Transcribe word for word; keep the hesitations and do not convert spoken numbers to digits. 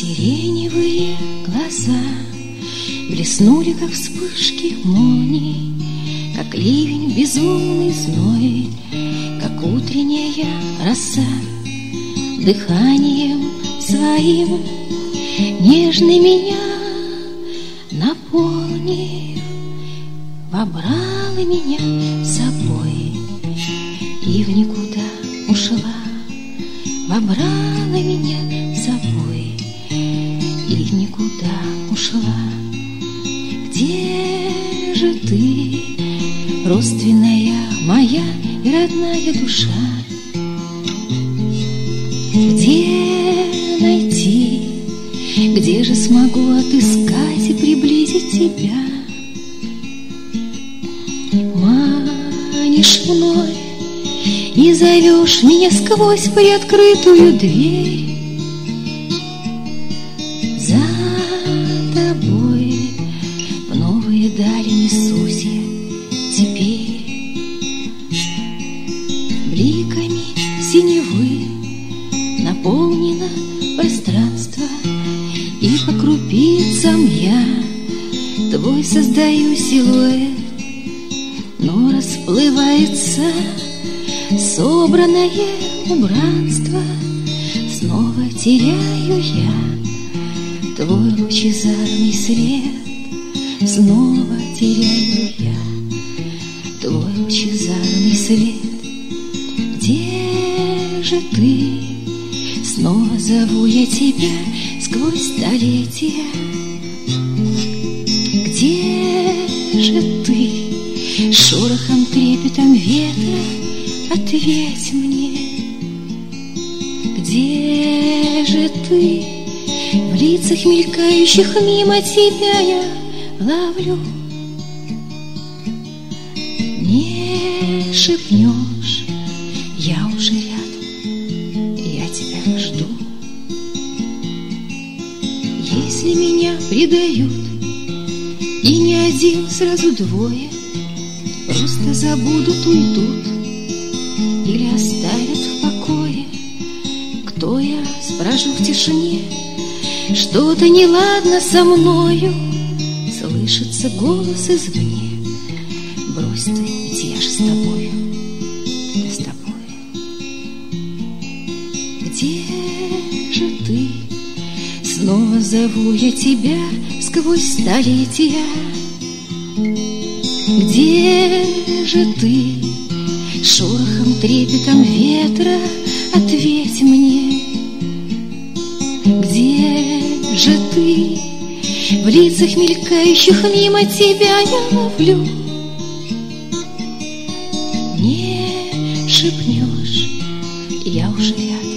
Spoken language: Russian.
Сиреневые глаза блеснули, как вспышки молний, как ливень безумный зной, как утренняя роса. Дыханием своим нежный меня наполнив, вобрала меня с собой и в никуда ушла. Вобрала меня с собой и в никуда ушла. Где же ты, родственная моя и родная душа? Где найти, где же смогу отыскать и приблизить тебя? Манишь мной и зовешь меня сквозь приоткрытую дверь. За тобой в новые дали несусь я теперь. Бликами синевы наполнено пространство, и по крупицам я твой создаю силуэт. Но расплывается собранное убранство, снова теряю я твой лучезарный след. Снова теряю я твой лучезарный след. Где же ты? Снова зову я тебя сквозь столетия. Где же ты? Шорохом, трепетом ветра ответь мне. Где же ты? В лицах мелькающих мимо тебя я ловлю. Не шепнешь, я уже рядом, я тебя жду. Если меня предают, и не один, сразу двое, просто забудут, уйдут или оставят в покое. Кто я, спрашиваю в тишине, что-то неладно со мною. Слышится голос извне: брось ты, ведь я ж с тобою, с тобой. Где же ты? Снова зову я тебя сквозь столетия. Где же ты? Шорохом, трепетом ветра ответь мне. Где же ты? В лицах мелькающих мимо тебя я ловлю. Не шепнешь, я уже рядом,